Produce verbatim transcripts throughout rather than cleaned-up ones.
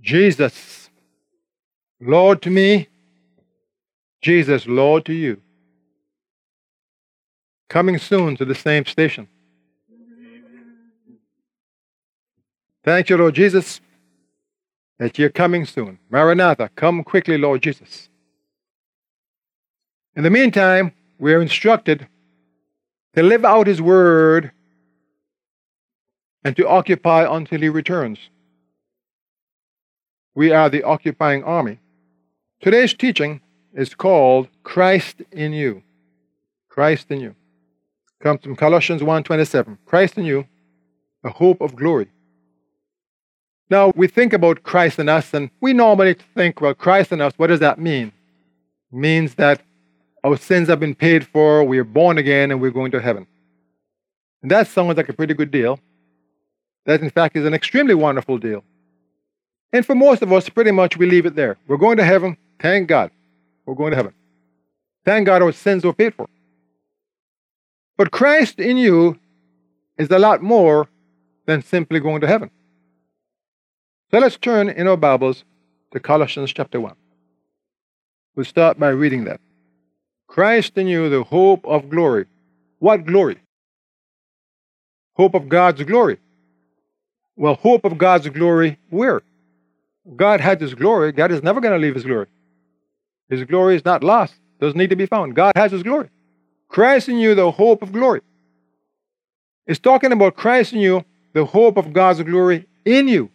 Jesus, Lord to me, Jesus, Lord to you. Coming soon to the same station. Thank you, Lord Jesus, that you're coming soon. Maranatha, come quickly, Lord Jesus. In the meantime, we're instructed to live out His word and to occupy until He returns. We are the occupying army. Today's teaching is called Christ in You. Christ in You. Comes from Colossians one twenty-seven. Christ in you, the hope of glory. Now, we think about Christ in us, and we normally think, well, Christ in us, what does that mean? It means that our sins have been paid for, we are born again, and we're going to heaven. And that sounds like a pretty good deal. That, in fact, is an extremely wonderful deal. And for most of us, pretty much we leave it there. We're going to heaven, thank God. We're going to heaven. Thank God our sins were paid for. But Christ in you is a lot more than simply going to heaven. So let's turn in our Bibles to Colossians chapter one. We'll start by reading that. Christ in you, the hope of glory. What glory? Hope of God's glory. Well, hope of God's glory where? God has His glory. God is never going to leave His glory. His glory is not lost. Doesn't need to be found. God has His glory. Christ in you, the hope of glory. It's talking about Christ in you, the hope of God's glory in you.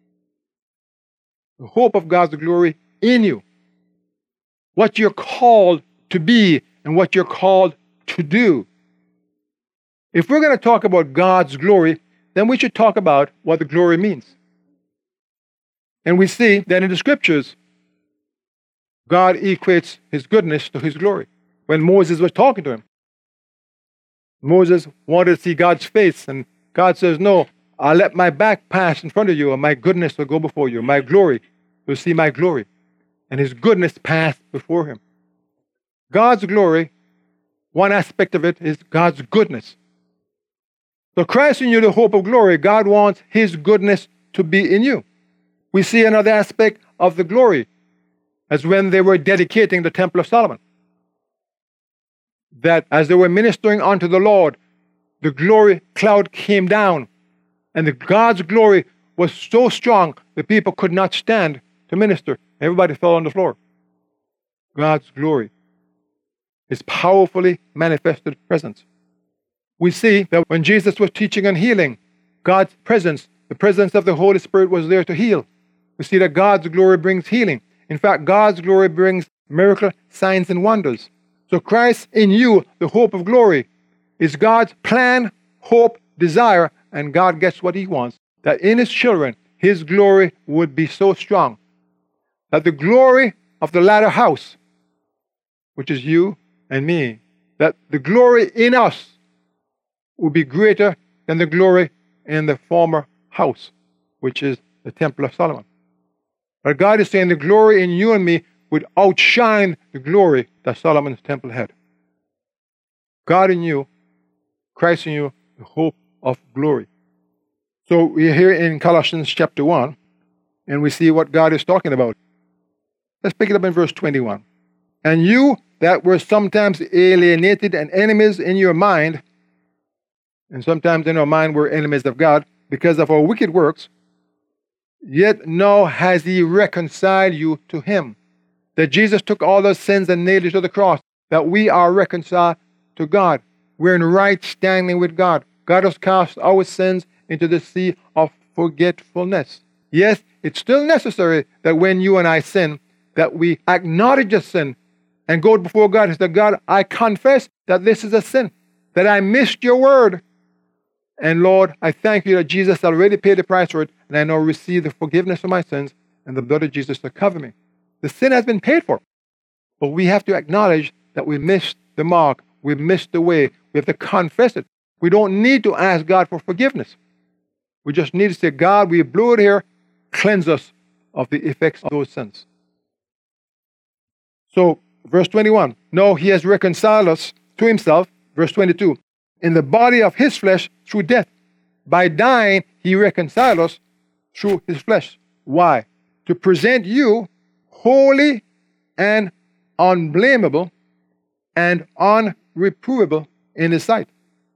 The hope of God's glory in you. What you're called to be and what you're called to do. If we're going to talk about God's glory, then we should talk about what the glory means. And we see that in the scriptures, God equates His goodness to His glory. When Moses was talking to him, Moses wanted to see God's face, and God says, no, I'll let my back pass in front of you, and my goodness will go before you. My glory, you'll see my glory. And His goodness passed before him. God's glory, one aspect of it is God's goodness. So Christ in you, the hope of glory, God wants His goodness to be in you. We see another aspect of the glory as when they were dedicating the Temple of Solomon. That as they were ministering unto the Lord, the glory cloud came down, and the God's glory was so strong the people could not stand to minister. Everybody fell on the floor. God's glory is powerfully manifested presence. We see that when Jesus was teaching and healing, God's presence, the presence of the Holy Spirit was there to heal. We see that God's glory brings healing. In fact, God's glory brings miracle, signs, and wonders. So Christ in you, the hope of glory, is God's plan, hope, desire, and God gets what He wants. That in His children, His glory would be so strong that the glory of the latter house, which is you and me, that the glory in us will be greater than the glory in the former house, which is the Temple of Solomon. But God is saying the glory in you and me would outshine the glory that Solomon's temple had. God in you, Christ in you, the hope of glory. So we're here in Colossians chapter one, and we see what God is talking about. Let's pick it up in verse twenty-one. And you that were sometimes alienated and enemies in your mind, and sometimes in our mind we're enemies of God because of our wicked works, yet now has He reconciled you to Him. That Jesus took all those sins and nailed it to the cross, that we are reconciled to God. We're in right standing with God. God has cast our sins into the sea of forgetfulness. Yes, it's still necessary that when you and I sin, that we acknowledge the sin and go before God and say, God, I confess that this is a sin, that I missed your word. And Lord, I thank you that Jesus already paid the price for it, and I now receive the forgiveness of my sins and the blood of Jesus to cover me. The sin has been paid for, but we have to acknowledge that we missed the mark, we missed the way, we have to confess it. We don't need to ask God for forgiveness. We just need to say, God, we blew it here, cleanse us of the effects of those sins. So, verse twenty-one, no, He has reconciled us to Himself, verse twenty-two, in the body of His flesh through death. By dying, He reconciled us through His flesh. Why? to present you holy and unblameable and unreprovable in His sight.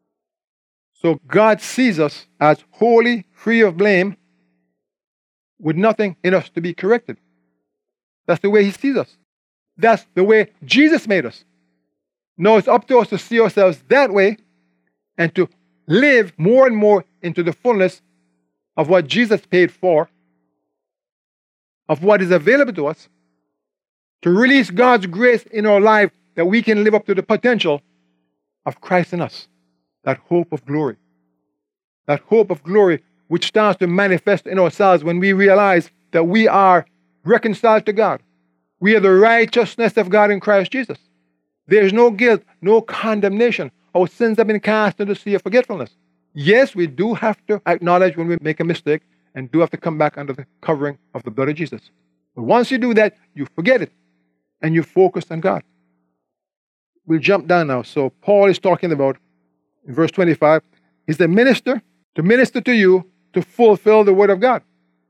So God sees us as holy, free of blame, with nothing in us to be corrected. That's the way He sees us. That's the way Jesus made us. Now it's up to us to see ourselves that way and to live more and more into the fullness of what Jesus paid for, of what is available to us, to release God's grace in our life that we can live up to the potential of Christ in us, that hope of glory. That hope of glory which starts to manifest in ourselves when we realize that we are reconciled to God. We are the righteousness of God in Christ Jesus. There is no guilt, no condemnation. Our sins have been cast into the sea of forgetfulness. Yes, we do have to acknowledge when we make a mistake and do have to come back under the covering of the blood of Jesus. But once you do that, you forget it and you focus on God. We'll jump down now. So Paul is talking about, in verse twenty-five, he's the minister to minister to you to fulfill the word of God.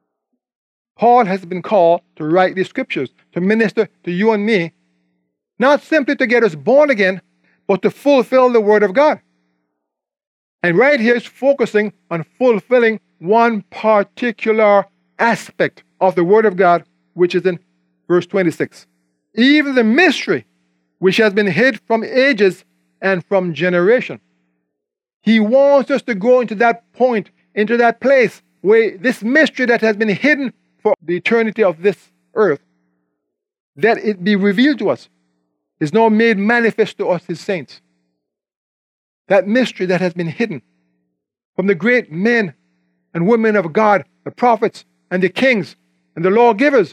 Paul has been called to write these scriptures, to minister to you and me, not simply to get us born again, but to fulfill the word of God. And right here is focusing on fulfilling one particular aspect of the word of God, which is in verse twenty-six. Even the mystery which has been hid from ages and from generation. He wants us to go into that point, into that place where this mystery that has been hidden for the eternity of this earth, that it be revealed to us, is now made manifest to us, His saints. That mystery that has been hidden from the great men and women of God, the prophets and the kings and the lawgivers.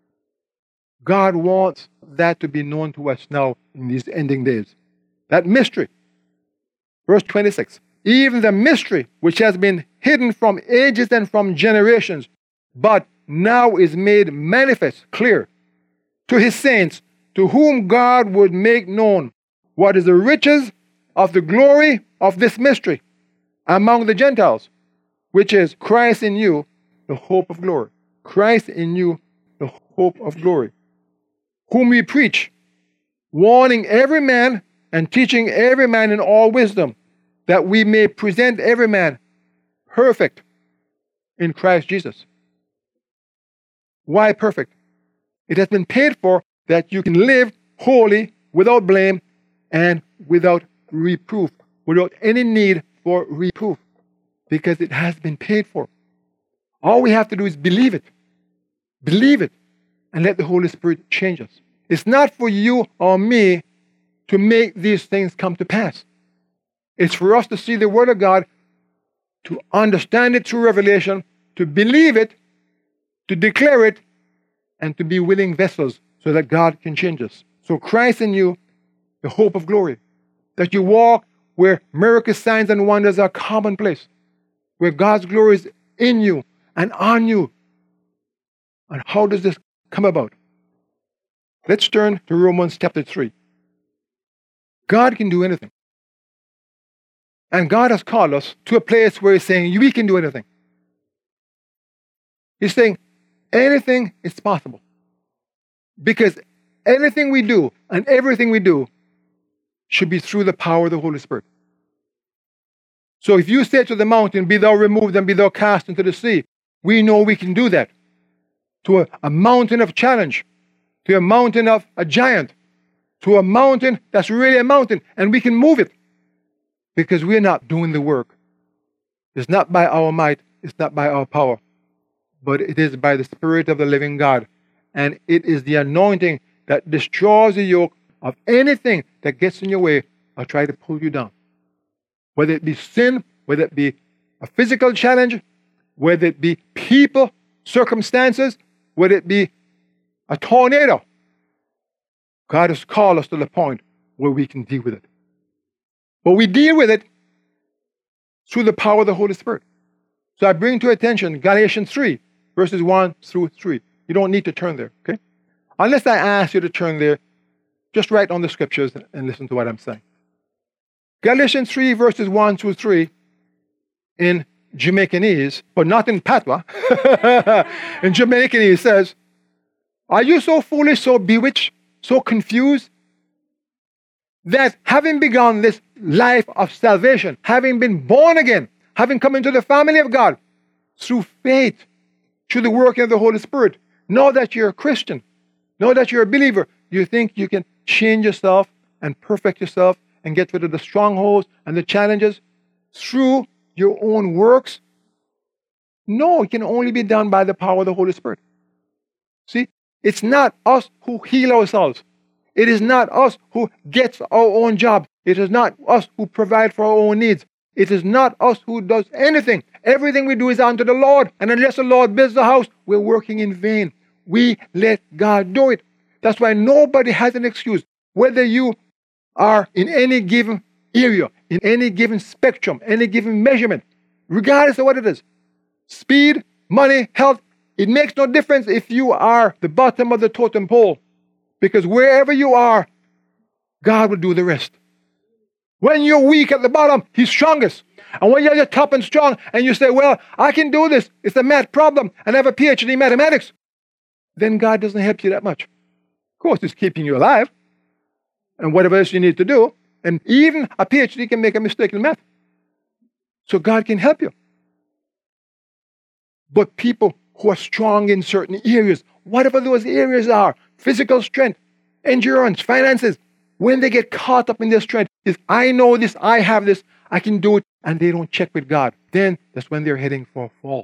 God wants that to be known to us now in these ending days. That mystery. Verse twenty-six. Even the mystery which has been hidden from ages and from generations, but now is made manifest, clear, to His saints, to whom God would make known what is the riches of the glory of this mystery among the Gentiles, which is Christ in you, the hope of glory. Christ in you, the hope of glory. Whom we preach, warning every man and teaching every man in all wisdom, that we may present every man perfect in Christ Jesus. Why perfect? It has been paid for that you can live holy, without blame, and without reproof, without any need for reproof, because it has been paid for. All we have to do is believe it. Believe it, and let the Holy Spirit change us. It's not for you or me to make these things come to pass. It's for us to see the Word of God, to understand it through revelation, to believe it, to declare it, and to be willing vessels so that God can change us. So Christ in you, the hope of glory. That you walk where miracles, signs, and wonders are commonplace. Where God's glory is in you and on you. And how does this come about? Let's turn to Romans chapter three. God can do anything. And God has called us to a place where He's saying, we can do anything. He's saying, anything is possible. Because anything we do and everything we do should be through the power of the Holy Spirit. So if you say to the mountain, be thou removed and be thou cast into the sea, we know we can do that. To a, a mountain of challenge, to a mountain of a giant, to a mountain that's really a mountain, and we can move it. Because we're not doing the work. It's not by our might, it's not by our power, but it is by the Spirit of the living God. And it is the anointing that destroys the yoke of anything that gets in your way or try to pull you down. Whether it be sin, whether it be a physical challenge, whether it be people, circumstances, whether it be a tornado. God has called us to the point where we can deal with it. But we deal with it through the power of the Holy Spirit. So I bring to your attention Galatians three, verses one through three. You don't need to turn there, okay? Unless I ask you to turn there, just write on the scriptures and listen to what I'm saying. Galatians three, verses one through three, in Jamaicanese, but not in Patois. In Jamaicanese, it says, are you so foolish, so bewitched, so confused, that having begun this life of salvation, having been born again, having come into the family of God through faith, through the working of the Holy Spirit, know that you're a Christian, know that you're a believer, you think you can change yourself and perfect yourself and get rid of the strongholds and the challenges through your own works? No, it can only be done by the power of the Holy Spirit. See, it's not us who heal ourselves. It is not us who gets our own job. It is not us who provide for our own needs. It is not us who does anything. Everything we do is unto the Lord. And unless the Lord builds the house, we're working in vain. We let God do it. That's why nobody has an excuse. Whether you are in any given area, in any given spectrum, any given measurement, regardless of what it is, speed, money, health, it makes no difference if you are the bottom of the totem pole. Because wherever you are, God will do the rest. When you're weak at the bottom, He's strongest. And when you're at the top and strong, and you say, well, I can do this, it's a math problem, and I have a P H D in mathematics, then God doesn't help you that much. Of course, He's keeping you alive, and whatever else you need to do, and even a P H D can make a mistake in math. So God can help you. But people who are strong in certain areas, whatever those areas are, physical strength, endurance, finances, when they get caught up in their strength, is I know this, I have this, I can do it, and they don't check with God. Then that's when they're heading for a fall.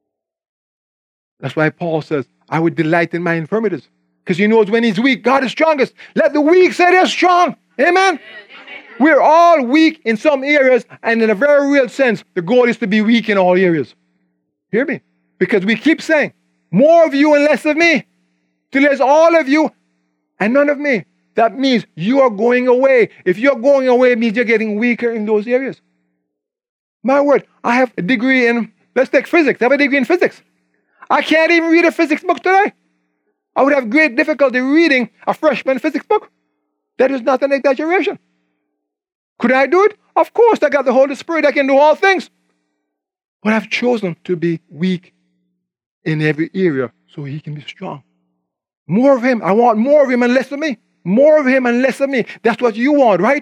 That's why Paul says, I would delight in my infirmities. Because he knows when he's weak, God is strongest. Let the weak say they're strong. Amen? We're all weak in some areas, and in a very real sense, the goal is to be weak in all areas. Hear me? Because we keep saying, more of you and less of me. Till there's all of you and none of me. That means you are going away. If you're going away, it means you're getting weaker in those areas. My word, I have a degree in, let's take physics. I have a degree in physics. I can't even read a physics book today. I would have great difficulty reading a freshman physics book. That is not an exaggeration. Could I do it? Of course, I got the Holy Spirit. I can do all things. But I've chosen to be weak in every area so He can be strong. More of Him. I want more of Him and less of me. More of Him and less of me. That's what you want, right?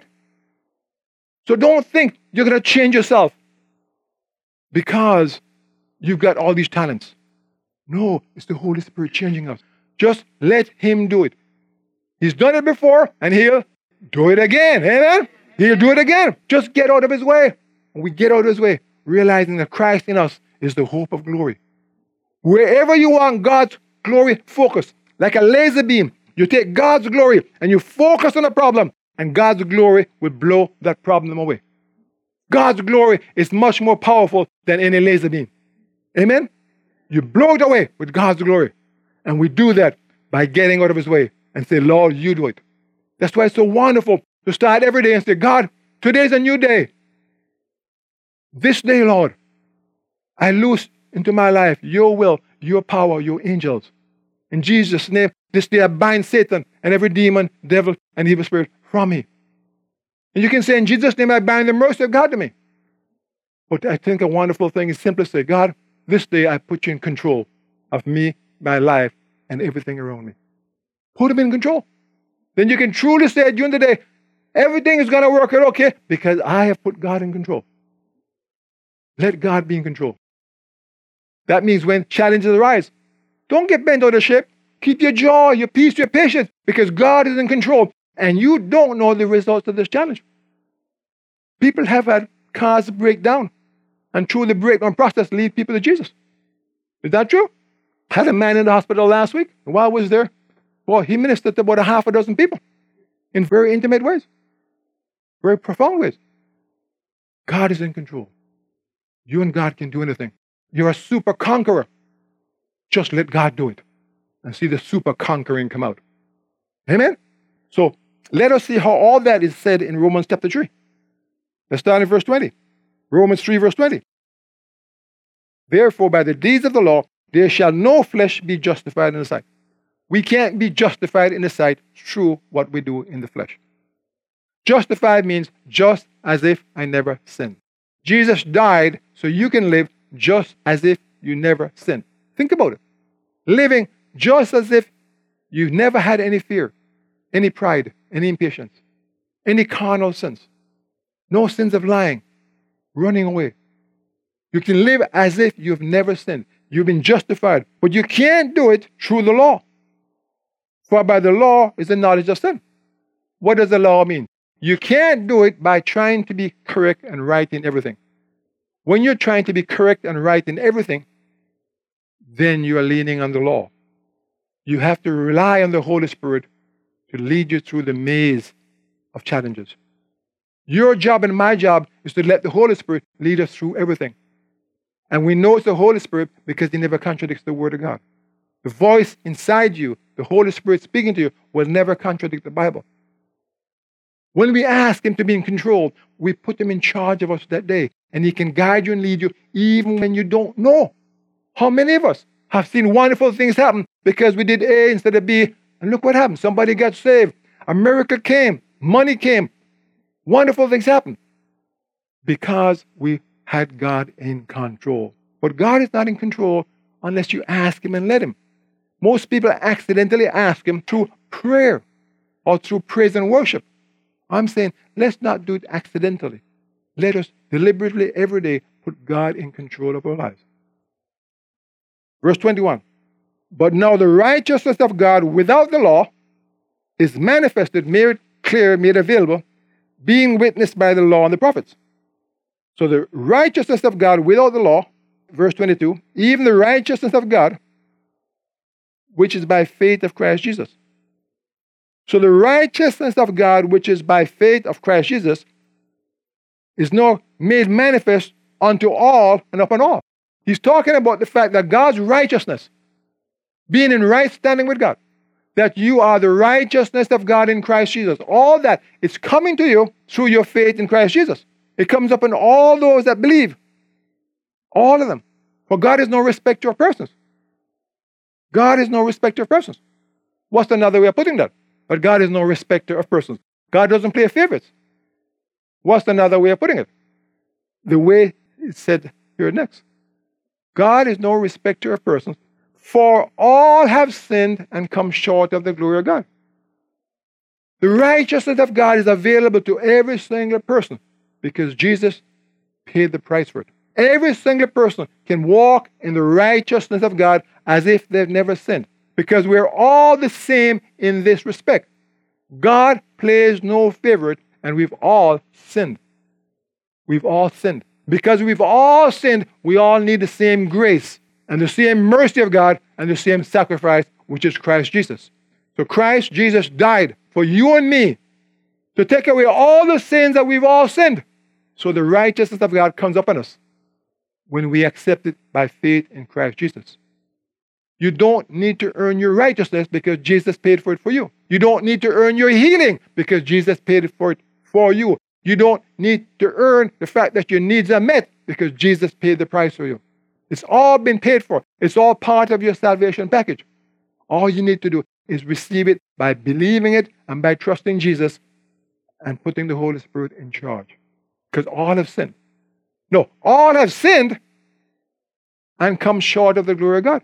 So don't think you're going to change yourself because you've got all these talents. No, it's the Holy Spirit changing us. Just let Him do it. He's done it before, and He'll do it again. Amen? He'll do it again. Just get out of His way. And we get out of His way, realizing that Christ in us is the hope of glory. Wherever you want God's glory, focus. Like a laser beam, you take God's glory and you focus on a problem, and God's glory will blow that problem away. God's glory is much more powerful than any laser beam. Amen? You blow it away with God's glory. And we do that by getting out of His way and say, Lord, you do it. That's why it's so wonderful to start every day and say, God, today's a new day. This day, Lord, I loose into my life your will, your power, your angels. In Jesus' name, this day I bind Satan and every demon, devil, and evil spirit from me. And you can say, in Jesus' name, I bind the mercy of God to me. But I think a wonderful thing is simply say, God, this day I put you in control of me, my life, and everything around me. Put Him in control. Then you can truly say during the day, everything is going to work out okay because I have put God in control. Let God be in control. That means when challenges arise, don't get bent out of shape. Keep your joy, your peace, your patience, because God is in control, and you don't know the results of this challenge. People have had cars break down, and through the breakdown process, lead people to Jesus. Is that true? I had a man in the hospital last week, and while I was there, well, he ministered to about a half a dozen people in very intimate ways, very profound ways. God is in control. You and God can do anything. You're a super conqueror. Just let God do it and see the super conquering come out. Amen? So let us see how all that is said in Romans chapter three. Let's start in verse twenty. Romans three, verse twenty. Therefore, by the deeds of the law, there shall no flesh be justified in the sight. We can't be justified in the sight through what we do in the flesh. Justified means just as if I never sinned. Jesus died so you can live just as if you never sinned. Think about it. Living just as if you never had any fear, any pride, any impatience, any carnal sins, no sins of lying, running away. You can live as if you've never sinned. You've been justified, but you can't do it through the law. For by the law is the knowledge of sin. What does the law mean? You can't do it by trying to be correct and right in everything. When you're trying to be correct and right in everything, then you are leaning on the law. You have to rely on the Holy Spirit to lead you through the maze of challenges. Your job and my job is to let the Holy Spirit lead us through everything. And we know it's the Holy Spirit because He never contradicts the Word of God. The voice inside you, the Holy Spirit speaking to you, will never contradict the Bible. When we ask Him to be in control, we put Him in charge of us that day. And He can guide you and lead you even when you don't know. How many of us have seen wonderful things happen because we did A instead of B? And look what happened. Somebody got saved. A miracle came. Money came. Wonderful things happened. Because we had God in control. But God is not in control unless you ask Him and let Him. Most people accidentally ask Him through prayer or through praise and worship. I'm saying, let's not do it accidentally. Let us deliberately every day put God in control of our lives. Verse twenty-one. But now the righteousness of God without the law is manifested, made clear, made available, being witnessed by the law and the prophets. So the righteousness of God without the law, verse twenty-two, even the righteousness of God, which is by faith of Christ Jesus. So the righteousness of God, which is by faith of Christ Jesus, is now made manifest unto all and upon all. He's talking about the fact that God's righteousness, being in right standing with God, that you are the righteousness of God in Christ Jesus. All that is coming to you through your faith in Christ Jesus. It comes upon all those that believe. All of them. For God is no respecter of persons. God is no respecter of persons. What's another way of putting that? But God is no respecter of persons. God doesn't play favorites. What's another way of putting it? The way it's said here next. God is no respecter of persons, for all have sinned and come short of the glory of God. The righteousness of God is available to every single person because Jesus paid the price for it. Every single person can walk in the righteousness of God as if they've never sinned, because we're all the same in this respect. God plays no favorite, and we've all sinned. We've all sinned. Because we've all sinned, we all need the same grace and the same mercy of God and the same sacrifice, which is Christ Jesus. So Christ Jesus died for you and me to take away all the sins that we've all sinned. So the righteousness of God comes upon us when we accept it by faith in Christ Jesus. You don't need to earn your righteousness because Jesus paid for it for you. You don't need to earn your healing because Jesus paid for it for you. You don't need to earn the fact that your needs are met because Jesus paid the price for you. It's all been paid for. It's all part of your salvation package. All you need to do is receive it by believing it and by trusting Jesus and putting the Holy Spirit in charge. Because all have sinned. No, all have sinned and come short of the glory of God.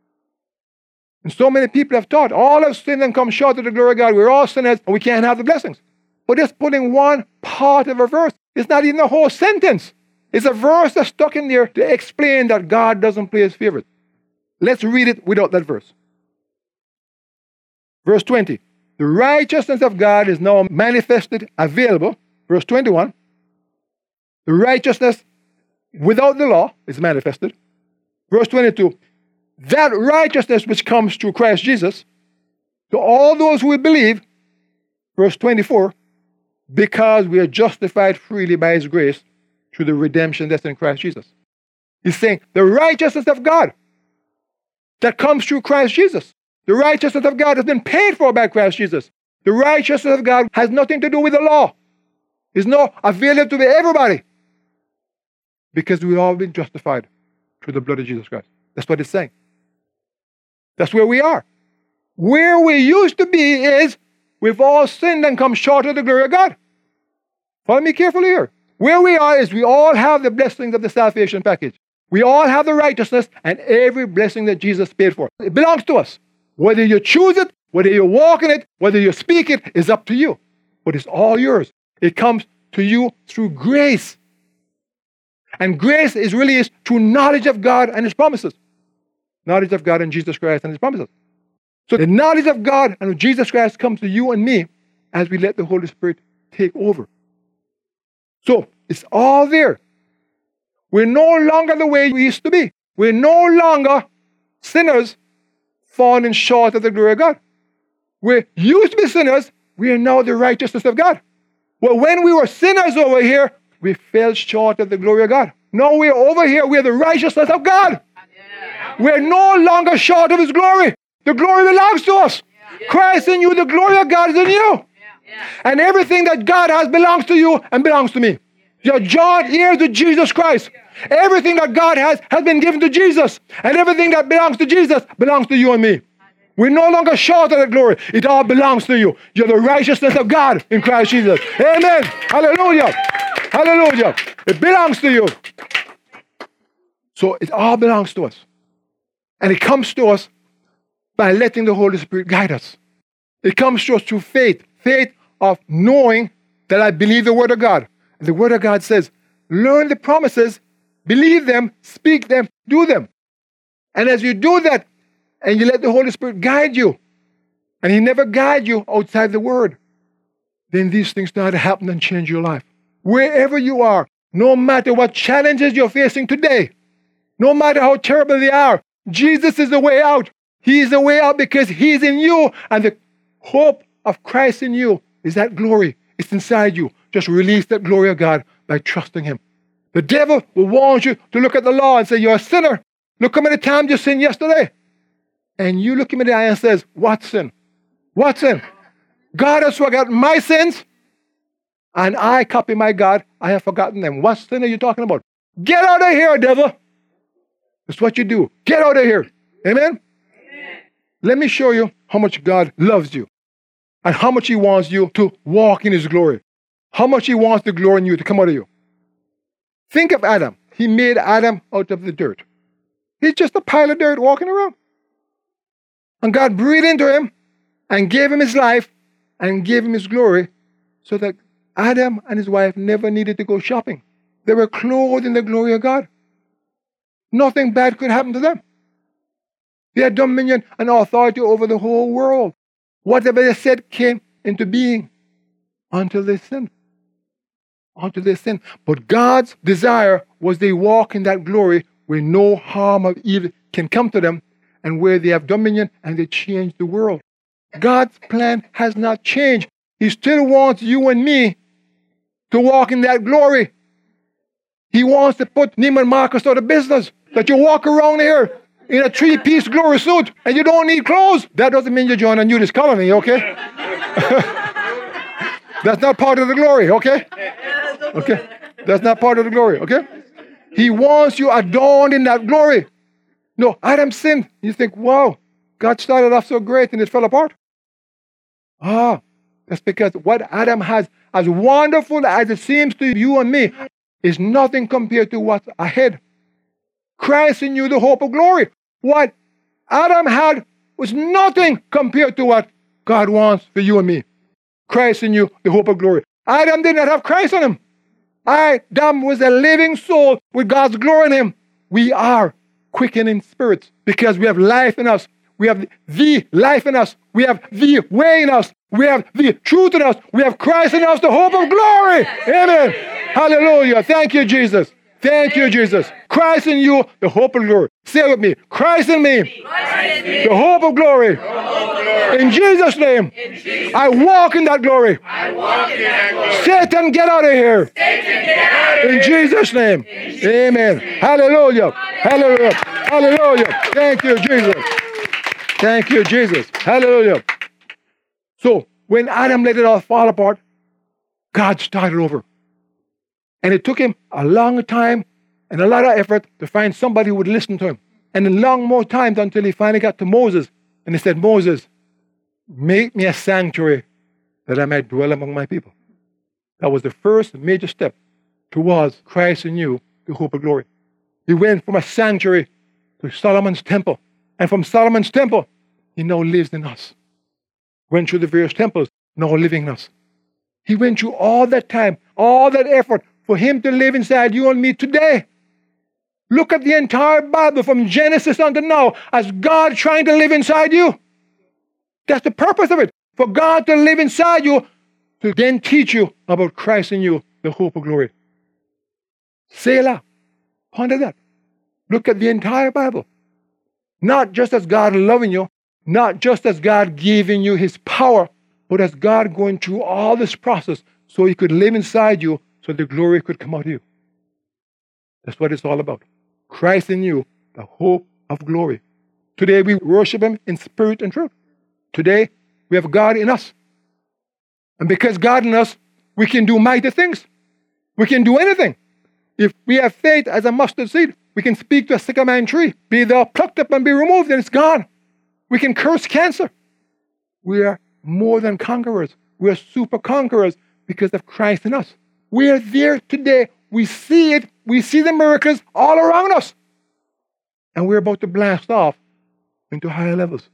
And so many people have taught, all have sinned and come short of the glory of God. We're all sinners and we can't have the blessings. But just putting one part of a verse, it's not even a whole sentence. It's a verse that's stuck in there to explain that God doesn't play his favorite. Let's read it without that verse. Verse twenty. The righteousness of God is now manifested, available. Verse twenty-one. The righteousness without the law is manifested. Verse twenty-two. That righteousness which comes through Christ Jesus, to all those who believe. Verse twenty-four. Because we are justified freely by his grace through the redemption that's in Christ Jesus. He's saying the righteousness of God that comes through Christ Jesus. The righteousness of God has been paid for by Christ Jesus. The righteousness of God has nothing to do with the law. It's not available to everybody. Because we've all been justified through the blood of Jesus Christ. That's what it's saying. That's where we are. Where we used to be is we've all sinned and come short of the glory of God. Follow me carefully here. Where we are is we all have the blessings of the salvation package. We all have the righteousness and every blessing that Jesus paid for. It belongs to us. Whether you choose it, whether you walk in it, whether you speak it, is up to you. But it's all yours. It comes to you through grace. And grace is really is through knowledge of God and His promises. Knowledge of God and Jesus Christ and His promises. So the knowledge of God and of Jesus Christ comes to you and me as we let the Holy Spirit take over. So it's all there. We're no longer the way we used to be. We're no longer sinners falling short of the glory of God. We used to be sinners. We are now the righteousness of God. Well, when we were sinners over here, we fell short of the glory of God. Now we're over here. We're the righteousness of God. Yeah. We're no longer short of His glory. The glory belongs to us. Yeah. Christ in you, the glory of God is in you. Yeah. Yeah. And everything that God has belongs to you and belongs to me. Your joint ears to Jesus Christ. Everything that God has has been given to Jesus. And everything that belongs to Jesus belongs to you and me. We're no longer short of the glory. It all belongs to you. You're the righteousness of God in Christ Jesus. Amen. Hallelujah. Hallelujah. It belongs to you. So it all belongs to us. And it comes to us by letting the Holy Spirit guide us. It comes to us through faith. Faith of knowing that I believe the Word of God. And the Word of God says, learn the promises, believe them, speak them, do them. And as you do that, and you let the Holy Spirit guide you, and He never guides you outside the Word, then these things start to happen and change your life. Wherever you are, no matter what challenges you're facing today, no matter how terrible they are, Jesus is the way out. He is the way out because He's in you, and the hope of Christ in you is that glory. It's inside you. Just release that glory of God by trusting Him. The devil will want you to look at the law and say, you're a sinner. Look how many times you sinned yesterday. And you look him in the eye and says, what sin? What sin? God has forgotten my sins, and I copy my God. I have forgotten them. What sin are you talking about? Get out of here, devil. That's what you do. Get out of here. Amen? Amen? Let me show you how much God loves you and how much He wants you to walk in His glory. How much He wants the glory in you to come out of you. Think of Adam. He made Adam out of the dirt. He's just a pile of dirt walking around. And God breathed into him and gave him His life and gave him His glory so that Adam and his wife never needed to go shopping. They were clothed in the glory of God. Nothing bad could happen to them. They had dominion and authority over the whole world. Whatever they said came into being until they sinned. Until they sinned. But God's desire was they walk in that glory where no harm of evil can come to them, and where they have dominion and they change the world. God's plan has not changed. He still wants you and me to walk in that glory. He wants to put Neiman Marcus out of business. That you walk around here in a three-piece glory suit and you don't need clothes. That doesn't mean you join a nudist colony, okay? That's not part of the glory, okay? Okay? That's not part of the glory, okay? He wants you adorned in that glory. No, Adam sinned. You think, wow, God started off so great and it fell apart. Ah, that's because what Adam has, as wonderful as it seems to you and me, is nothing compared to what's ahead. Christ in you, the hope of glory. What Adam had was nothing compared to what God wants for you and me. Christ in you, the hope of glory. Adam did not have Christ in him. Adam was a living soul with God's glory in him. We are quickening spirits because we have life in us. We have the life in us. We have the way in us. We have the truth in us. We have Christ in us, the hope of glory. Amen. Hallelujah. Thank you, Jesus. Thank you, Jesus. Christ in you, the hope of glory. Say it with me. Christ in me, the hope of glory. In Jesus' name, I walk in that glory. Satan, get out of here. In Jesus' name. Amen. Hallelujah. Hallelujah. Hallelujah. Thank you, Jesus. Thank you, Jesus. Hallelujah. So, when Adam let it all fall apart, God started over. And it took him a long time and a lot of effort to find somebody who would listen to him. And a long more time until he finally got to Moses. And he said, Moses, make me a sanctuary that I might dwell among my people. That was the first major step towards Christ in you, the hope of glory. He went from a sanctuary to Solomon's temple. And from Solomon's temple, he now lives in us. Went through the various temples, now living in us. He went through all that time, all that effort for him to live inside you and me today. Look at the entire Bible from Genesis unto now as God trying to live inside you. That's the purpose of it. For God to live inside you to then teach you about Christ in you, the hope of glory. Selah. Ponder that. Look at the entire Bible. Not just as God loving you, not just as God giving you his power, but as God going through all this process so he could live inside you so the glory could come out of you. That's what it's all about. Christ in you, the hope of glory. Today we worship him in spirit and truth. Today we have God in us. And because God in us, we can do mighty things. We can do anything. If we have faith as a mustard seed, we can speak to a sycamore tree, be thou plucked up and be removed, and it's gone. We can curse cancer. We are more than conquerors. We are super conquerors because of Christ in us. We are there today. We see it. We see the miracles all around us. And we're about to blast off into higher levels.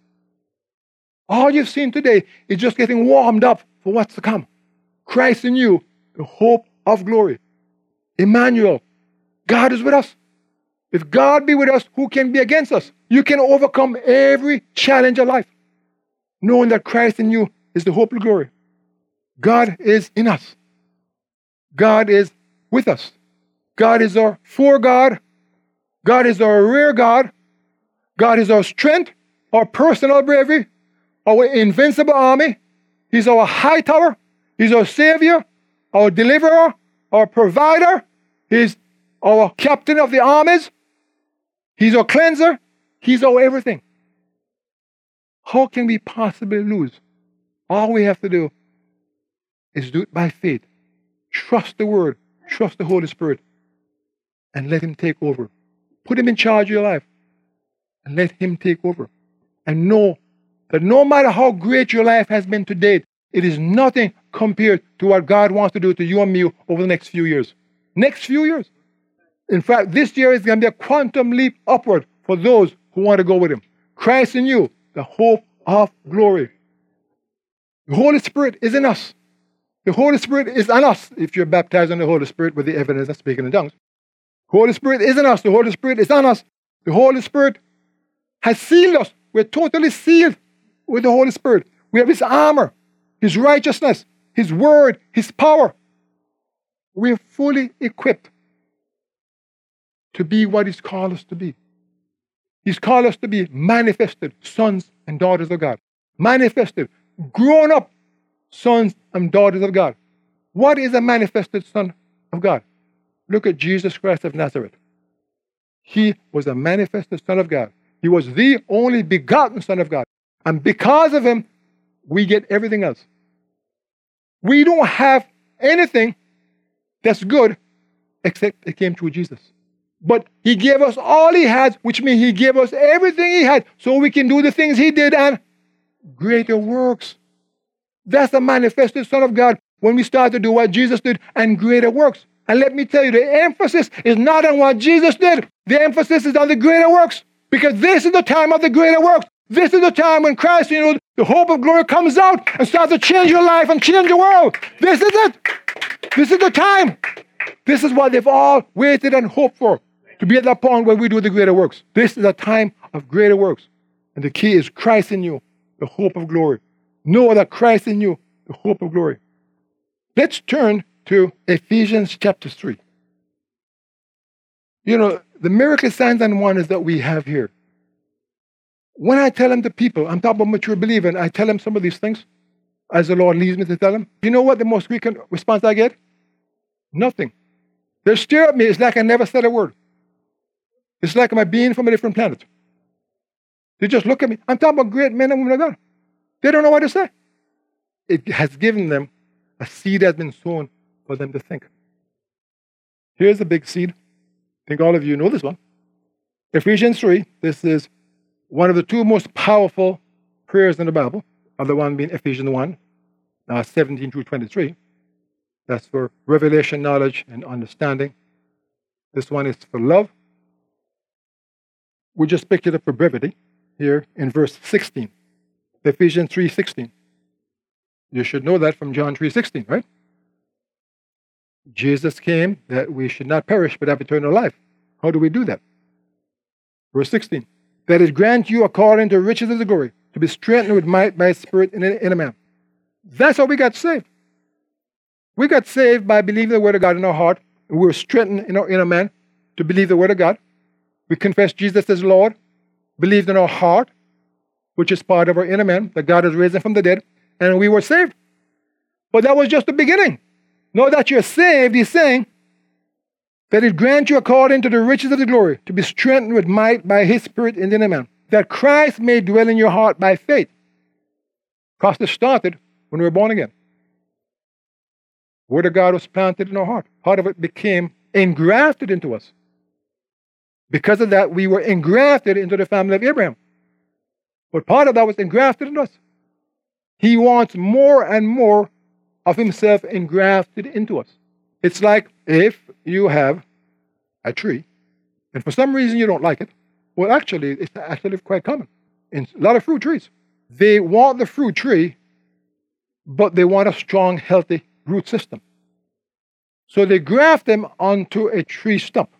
All you've seen today is just getting warmed up for what's to come. Christ in you, the hope of glory. Emmanuel, God is with us. If God be with us, who can be against us? You can overcome every challenge of life, knowing that Christ in you is the hope of glory. God is in us. God is with us. God is our fore God. God is our rear God. God is our strength, our personal bravery, our invincible army. He's our high tower. He's our savior, our deliverer, our provider. He's our captain of the armies. He's our cleanser. He's our everything. How can we possibly lose? All we have to do is do it by faith. Trust the Word. Trust the Holy Spirit. And let him take over. Put him in charge of your life. And let him take over. And know that no matter how great your life has been to date, it is nothing compared to what God wants to do to you and me over the next few years. Next few years. In fact, this year is going to be a quantum leap upward for those who want to go with him. Christ in you, the hope of glory. The Holy Spirit is in us. The Holy Spirit is on us if you're baptized in the Holy Spirit with the evidence of speaking in tongues. The Holy Spirit is in us. The Holy Spirit is on us. The Holy Spirit has sealed us. We're totally sealed with the Holy Spirit. We have his armor, his righteousness, his word, his power. We're fully equipped to be what he's called us to be. He's called us to be manifested sons and daughters of God. Manifested, grown up sons and daughters of God. What is a manifested son of God? Look at Jesus Christ of Nazareth. He was a manifested son of God. He was the only begotten son of God. And because of him, we get everything else. We don't have anything that's good except it came through Jesus. But he gave us all he had, which means he gave us everything he had so we can do the things he did and greater works. That's the manifested Son of God when we start to do what Jesus did and greater works. And let me tell you, the emphasis is not on what Jesus did. The emphasis is on the greater works. Because this is the time of the greater works. This is the time when Christ, you know, the hope of glory comes out and starts to change your life and change the world. This is it. This is the time. This is what they've all waited and hoped for, to be at that point where we do the greater works. This is a time of greater works. And the key is Christ in you, the hope of glory. Know that Christ in you, the hope of glory. Let's turn to Ephesians chapter three. You know, the miracle signs and wonders that we have here. When I tell them to people, I'm talking about mature believers, I tell them some of these things as the Lord leads me to tell them. You know what the most frequent response I get? Nothing. They stare at me. It's like I never said a word. It's like I'm a being from a different planet. They just look at me. I'm talking about great men and women of God. They don't know what to say. It has given them a seed that has been sown for them to think. Here's a big seed. I think all of you know this one. Ephesians three. This is one of the two most powerful prayers in the Bible. Other one being Ephesians one, uh, seventeen through twenty-three. That's for revelation, knowledge, and understanding. This one is for love. We just picked it up for brevity here in verse sixteen. Ephesians three sixteen. You should know that from John three sixteen, right? Jesus came that we should not perish but have eternal life. How do we do that? Verse sixteen. That it grant you according to riches of the glory, to be strengthened with might by His Spirit in a, in a man. That's how we got saved. We got saved by believing the Word of God in our heart. And we were strengthened in our inner man to believe the Word of God. We confessed Jesus as Lord, believed in our heart, which is part of our inner man, that God has raised Him from the dead, and we were saved. But that was just the beginning. Now that you're saved, He's saying that it grant you according to the riches of the glory, to be strengthened with might by His Spirit in the inner man, that Christ may dwell in your heart by faith. Because it started when we were born again. The Word of God was planted in our heart. Part of it became engrafted into us. Because of that, we were engrafted into the family of Abraham. But part of that was engrafted in us. He wants more and more of Himself engrafted into us. It's like if you have a tree, and for some reason you don't like it, well, actually, it's actually quite common in a lot of fruit trees. They want the fruit tree, but they want a strong, healthy root system. So they graft them onto a tree stump.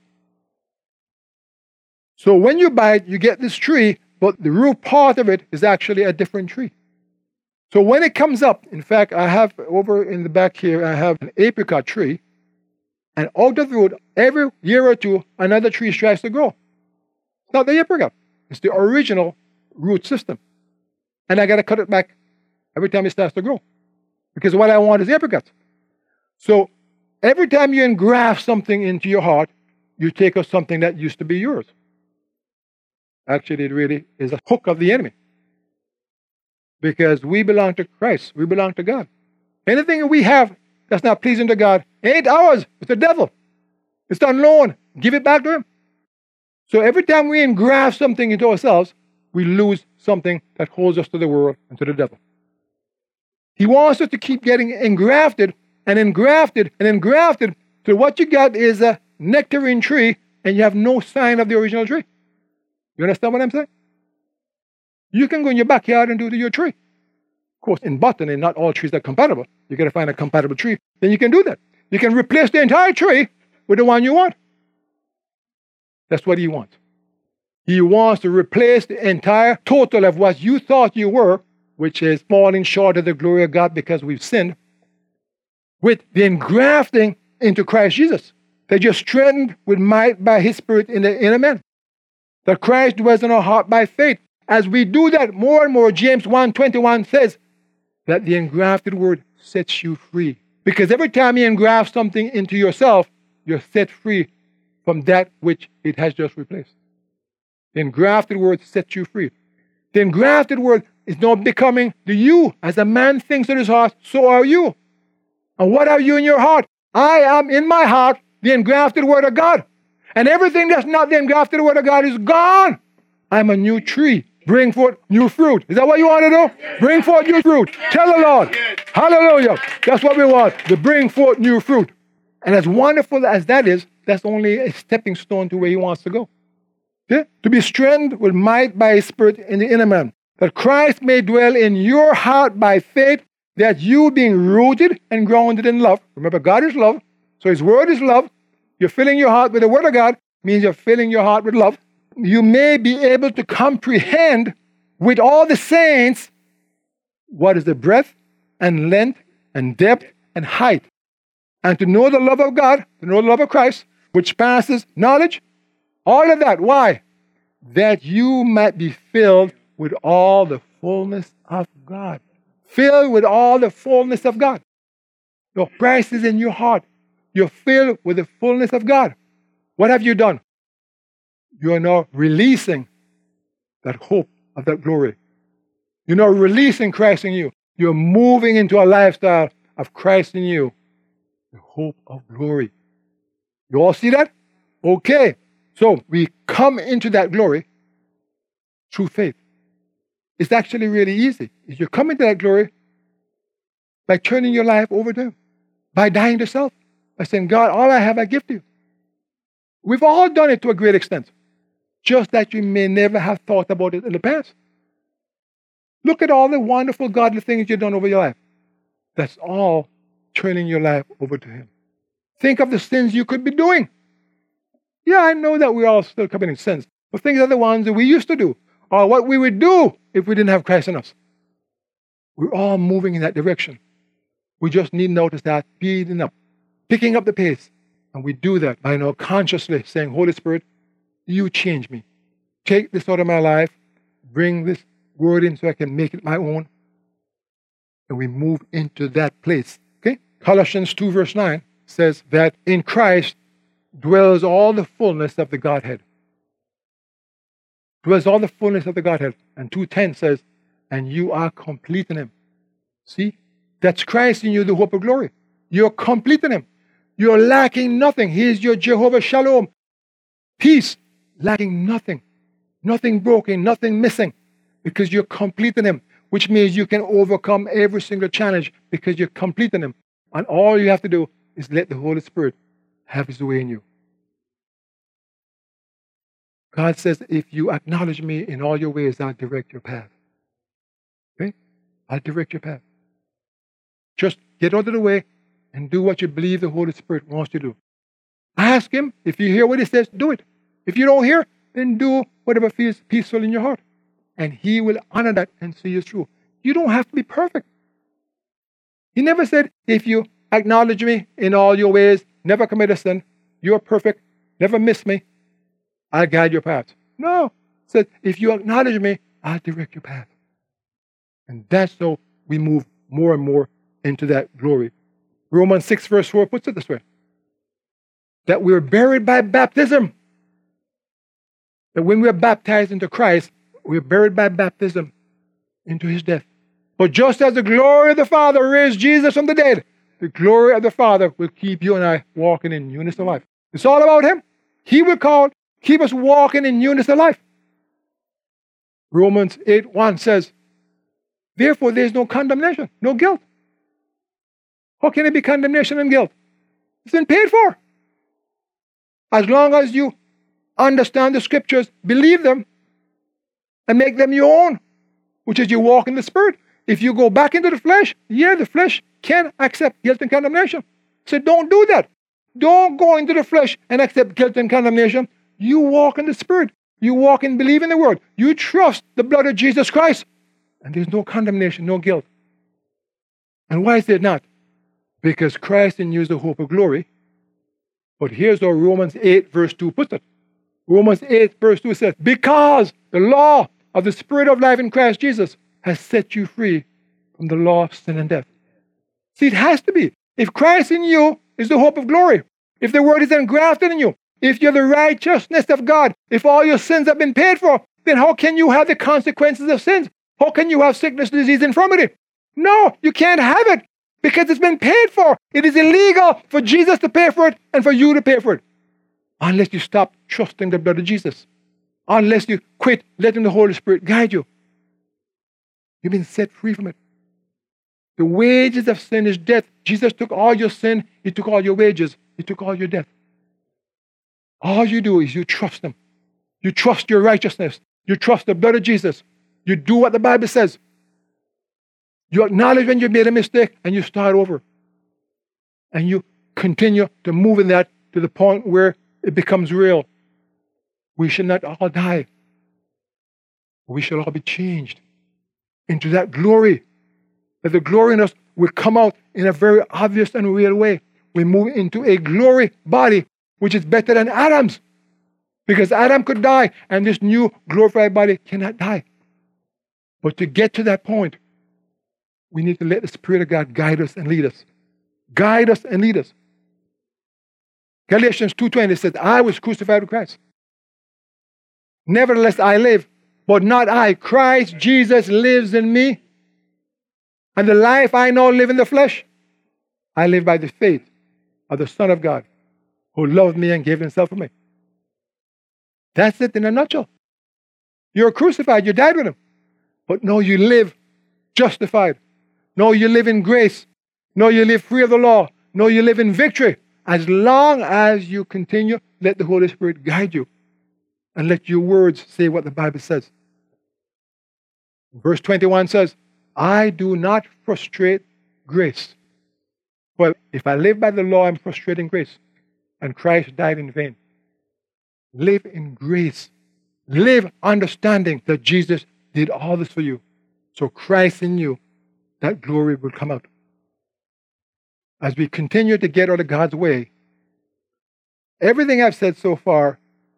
So when you buy it, you get this tree, but the root part of it is actually a different tree. So when it comes up, in fact, I have over in the back here, I have an apricot tree, and out of the root, every year or two, another tree tries to grow. It's not the apricot. It's the original root system. And I got to cut it back every time it starts to grow. Because what I want is apricots. So every time you engraft something into your heart, you take out something that used to be yours. Actually, it really is a hook of the enemy. Because we belong to Christ. We belong to God. Anything we have that's not pleasing to God ain't ours. It's the devil. It's on loan. Give it back to Him. So every time we engraft something into ourselves, we lose something that holds us to the world and to the devil. He wants us to keep getting engrafted and engrafted and engrafted till what you got is a nectarine tree and you have no sign of the original tree. You understand what I'm saying? You can go in your backyard and do to your tree. Of course, in botany, not all trees are compatible. You got to find a compatible tree. Then you can do that. You can replace the entire tree with the one you want. That's what He wants. He wants to replace the entire total of what you thought you were, which is falling short of the glory of God because we've sinned, with the engrafting into Christ Jesus. That you're strengthened with might by His Spirit in the inner man. That Christ dwells in our heart by faith. As we do that more and more, James one twenty-one says that the engrafted word sets you free. Because every time you engraft something into yourself, you're set free from that which it has just replaced. The engrafted word sets you free. The engrafted word is now becoming the you. As a man thinks in his heart, so are you. And what are you in your heart? I am in my heart the engrafted word of God. And everything that's not the engrafted word of God is gone. I'm a new tree. Bring forth new fruit. Is that what you want to do? Bring forth new fruit. Tell the Lord. Hallelujah. That's what we want. To bring forth new fruit. And as wonderful as that is, that's only a stepping stone to where He wants to go. Yeah? To be strengthened with might by His Spirit in the inner man. That Christ may dwell in your heart by faith, that you being rooted and grounded in love. Remember, God is love. So His word is love. You're filling your heart with the word of God. Means you're filling your heart with love. You may be able to comprehend with all the saints what is the breadth and length and depth and height. And to know the love of God, to know the love of Christ, which passes knowledge. All of that. Why? That you might be filled with all the fullness of God. Filled with all the fullness of God. Your Christ is in your heart. You're filled with the fullness of God. What have you done? You are now releasing that hope of that glory. You're now releasing Christ in you. You're moving into a lifestyle of Christ in you. The hope of glory. You all see that? Okay. So we come into that glory through faith. It's actually really easy. You come into that glory by turning your life over to Him. By dying to self. By saying, God, all I have, I give to you. We've all done it to a great extent. just that you may never have thought about it in the past. Look at all the wonderful godly things you've done over your life. That's all turning your life over to Him. Think of the sins you could be doing. Yeah, I know that we're all still committing sins, but think of the ones that we used to do, or what we would do if we didn't have Christ in us. We're all moving in that direction. We just need now to start speeding up, picking up the pace. And we do that by now consciously saying, Holy Spirit, you change me. Take this out of my life. Bring this word in so I can make it my own. And we move into that place. Okay? Colossians two verse nine says that in Christ dwells all the fullness of the Godhead. Dwells all the fullness of the Godhead. And two ten says, and you are complete in Him. See? That's Christ in you, the hope of glory. You're complete in Him. You're lacking nothing. He is your Jehovah Shalom. Peace, lacking nothing. Nothing broken, nothing missing. Because you're complete in Him. Which means you can overcome every single challenge because you're complete in Him. And all you have to do is let the Holy Spirit have His way in you. God says, if you acknowledge me in all your ways, I'll direct your path. Okay? I'll direct your path. Just get out of the way and do what you believe the Holy Spirit wants you to do. Ask Him. If you hear what He says, do it. If you don't hear, then do whatever feels peaceful in your heart. And He will honor that and see you through. You don't have to be perfect. He never said, if you acknowledge me in all your ways, never commit a sin, you're perfect, never miss me, I'll guide your path. No. He said, if you acknowledge me, I'll direct your path. And that's how we move more and more into that glory. Romans six verse four puts it this way. That we were buried by baptism. That when we are baptized into Christ, we are buried by baptism into His death. But just as the glory of the Father raised Jesus from the dead, the glory of the Father will keep you and I walking in newness of life. It's all about Him. He will call, keep us walking in newness of life. Romans eight one says, therefore there is no condemnation, no guilt. How can there be condemnation and guilt? It's been paid for. As long as you understand the Scriptures, believe them, and make them your own, which is you walk in the Spirit. If you go back into the flesh, yeah, the flesh can accept guilt and condemnation. So don't do that. Don't go into the flesh and accept guilt and condemnation. You walk in the Spirit. You walk and believe in the Word. You trust the blood of Jesus Christ. And there's no condemnation, no guilt. And why is there not? Because Christ in you is the hope of glory. But here's how Romans eight verse two puts it. Romans eight verse two says, because the law of the Spirit of life in Christ Jesus has set you free from the law of sin and death. See, it has to be. If Christ in you is the hope of glory, if the Word is engrafted in you, if you're the righteousness of God, if all your sins have been paid for, then how can you have the consequences of sins? How can you have sickness, disease, infirmity? No, you can't have it because it's been paid for. It is illegal for Jesus to pay for it and for you to pay for it. Unless you stop trusting the blood of Jesus. Unless you quit letting the Holy Spirit guide you. You've been set free from it. The wages of sin is death. Jesus took all your sin. He took all your wages. He took all your death. All you do is you trust Him. You trust your righteousness. You trust the blood of Jesus. You do what the Bible says. You acknowledge when you made a mistake and you start over. And you continue to move in that to the point where it becomes real. We should not all die. We should all be changed into that glory. That the glory in us will come out in a very obvious and real way. We move into a glory body which is better than Adam's. Because Adam could die and this new glorified body cannot die. But to get to that point, we need to let the Spirit of God guide us and lead us. Guide us and lead us. Galatians two twenty says, I was crucified with Christ. Nevertheless I live, but not I. Christ Jesus lives in me. And the life I now live in the flesh, I live by the faith of the Son of God, who loved me and gave Himself for me. That's it in a nutshell. You're crucified, you died with Him. But no, you live justified. No, you live in grace. No, you live free of the law. No, you live in victory. As long as you continue, let the Holy Spirit guide you. and let your words say what the Bible says. Verse twenty-one says, I do not frustrate grace. Well, if I live by the law, I'm frustrating grace. And Christ died in vain. Live in grace. Live understanding that Jesus did all this for you. So Christ in you, that glory will come out. As we continue to get out of God's way, everything I've said so far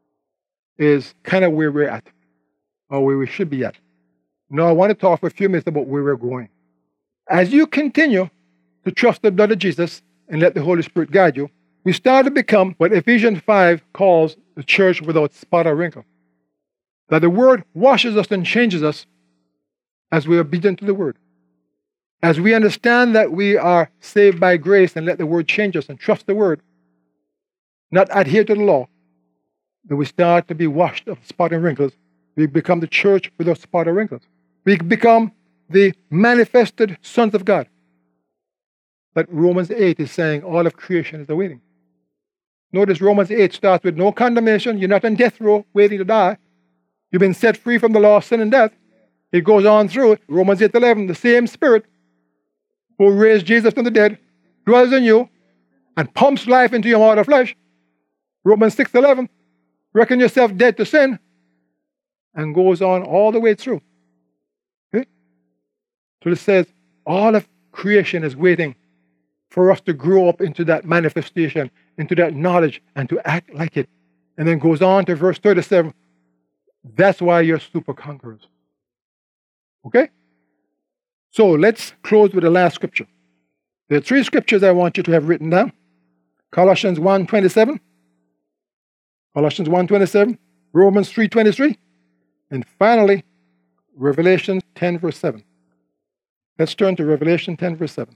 is kind of where we're at, or where we should be at. Now I want to talk for a few minutes about where we're going. As you continue to trust the blood of Jesus and let the Holy Spirit guide you, we start to become what Ephesians five calls the church without spot or wrinkle. That the Word washes us and changes us as we are obedient to the Word. As we understand that we are saved by grace and let the Word change us and trust the Word, not adhere to the law, then we start to be washed of spot and wrinkles. We become the church without spot or wrinkles. We become the manifested sons of God. But Romans eight is saying all of creation is awaiting. Notice Romans eight starts with no condemnation. You're not on death row waiting to die. You've been set free from the law of sin and death. It goes on through it. Romans eight eleven, the same Spirit who raised Jesus from the dead dwells in you and pumps life into your mortal flesh. Romans six eleven, reckon yourself dead to sin, and goes on all the way through. Okay? So it says all of creation is waiting for us to grow up into that manifestation, into that knowledge, and to act like it. And then goes on to verse thirty-seven. That's why you're super conquerors. Okay? So let's close with the last scripture. There are three scriptures I want you to have written down. Colossians one twenty-seven. Colossians one twenty-seven. Romans three twenty-three. And finally, Revelation ten verse seven. Let's turn to Revelation ten verse seven.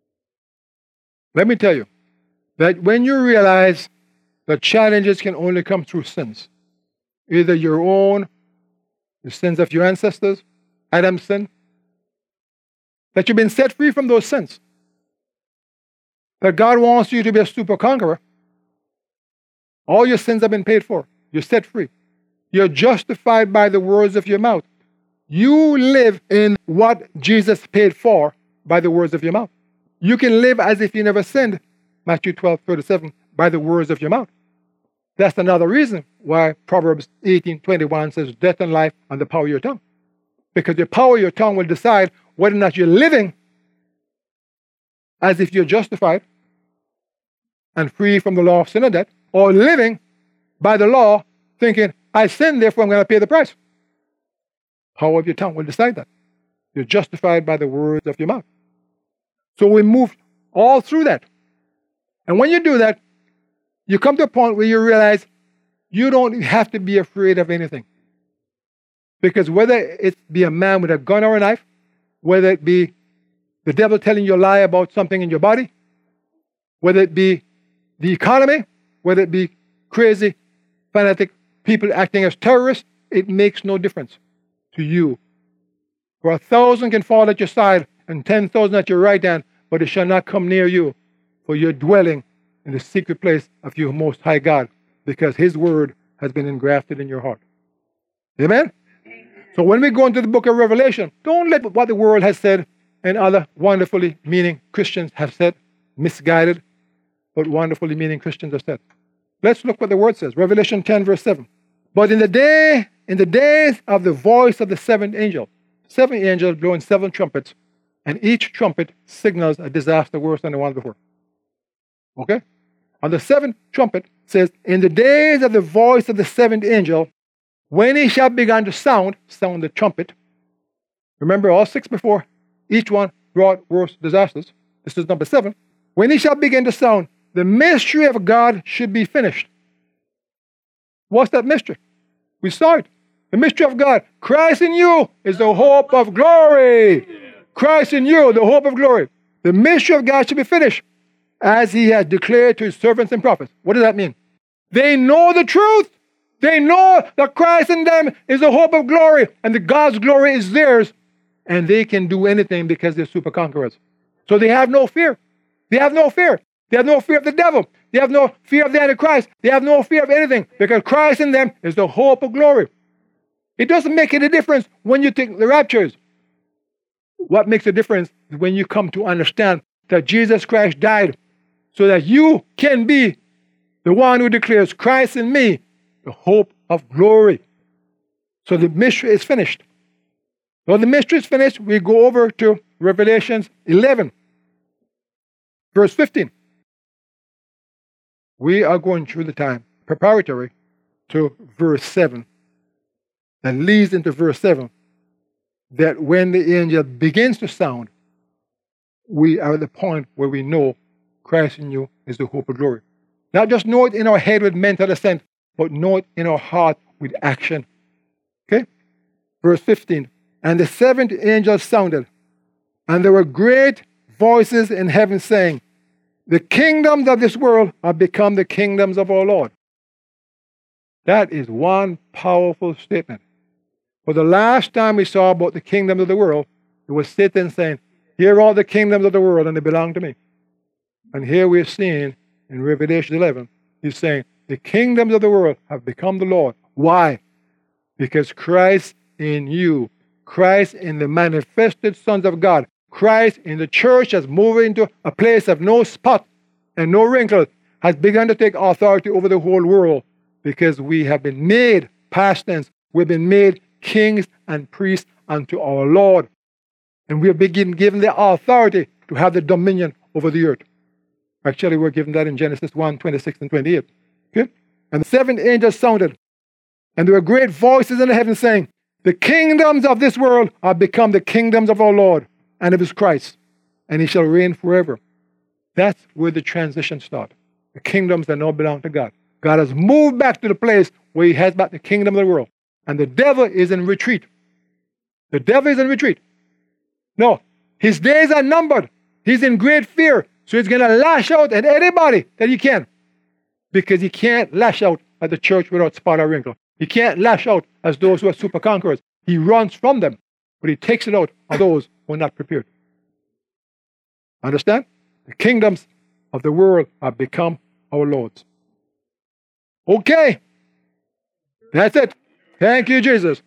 Let me tell you that when you realize that challenges can only come through sins, either your own, the sins of your ancestors, Adam's sin, that you've been set free from those sins, that God wants you to be a super conqueror, all your sins have been paid for. You're set free. You're justified by the words of your mouth. You live in what Jesus paid for by the words of your mouth. You can live as if you never sinned, Matthew twelve thirty-seven, by the words of your mouth. That's another reason why Proverbs eighteen twenty-one says, death and life and the power of your tongue. Because the power of your tongue will decide whether or not you're living as if you're justified and free from the law of sin and death, or living by the law thinking, I sinned, therefore I'm going to pay the price. Power of your tongue will decide that. You're justified by the words of your mouth. So we move all through that. And when you do that, you come to a point where you realize you don't have to be afraid of anything. Because whether it be a man with a gun or a knife, whether it be the devil telling you a lie about something in your body, whether it be the economy, whether it be crazy, fanatic people acting as terrorists, it makes no difference to you. For a thousand can fall at your side and ten thousand at your right hand, but it shall not come near you, for you're dwelling in the secret place of your most high God, because his word has been engrafted in your heart. Amen? So when we go into the book of Revelation, don't let what the world has said and other wonderfully meaning Christians have said, misguided, but wonderfully meaning Christians have said. Let's look what the word says. Revelation ten verse seven. But in the day, in the days of the voice of the seventh angel, seven angels blowing seven trumpets, and each trumpet signals a disaster worse than the one before. Okay? On the seventh trumpet says, in the days of the voice of the seventh angel, when he shall begin to sound, sound the trumpet. Remember, all six before, each one brought worse disasters. This is number seven. When he shall begin to sound, the mystery of God should be finished. What's that mystery? We saw it. The mystery of God. Christ in you is the hope of glory. Christ in you, the hope of glory. The mystery of God should be finished, as he has declared to his servants and prophets. What does that mean? They know the truth. They know that Christ in them is the hope of glory, and that God's glory is theirs, and they can do anything because they're super conquerors. So they have no fear. They have no fear. They have no fear of the devil. They have no fear of the Antichrist. They have no fear of anything because Christ in them is the hope of glory. It doesn't make any difference when you think the rapture is. What makes a difference is when you come to understand that Jesus Christ died so that you can be the one who declares Christ in me, the hope of glory. So the mystery is finished. When the mystery is finished, we go over to Revelation eleven, verse fifteen. We are going through the time preparatory to verse seven that leads into verse seven, that when the angel begins to sound, we are at the point where we know Christ in you is the hope of glory. Not just know it in our head with mental assent, but know it in our heart with action. Okay? Verse fifteen. And the seventh angel sounded, and there were great voices in heaven saying, the kingdoms of this world have become the kingdoms of our Lord. That is one powerful statement. For the last time we saw about the kingdom of the world, it was Satan saying, here are the kingdoms of the world and they belong to me. And here we're seeing in Revelation eleven, he's saying, the kingdoms of the world have become the Lord. Why? Because Christ in you, Christ in the manifested sons of God, Christ in the church has moved into a place of no spot and no wrinkle, has begun to take authority over the whole world because we have been made, past tense, we've been made kings and priests unto our Lord. And we have been given the authority to have the dominion over the earth. Actually, we're given that in Genesis one, twenty-six and twenty-eight. Okay? And the seventh angel sounded, and there were great voices in the heavens saying, the kingdoms of this world have become the kingdoms of our Lord and of his Christ, and he shall reign forever. That's where the transition starts. The kingdoms that now belong to God. God has moved back to the place where he has back the kingdom of the world. And the devil is in retreat. The devil is in retreat. No, his days are numbered. He's in great fear. So he's going to lash out at anybody that he can. Because he can't lash out at the church without spot or wrinkle. He can't lash out as those who are super conquerors. He runs from them, but he takes it out on those who are not prepared. Understand? The kingdoms of the world have become our Lord's. Okay. That's it. Thank you, Jesus.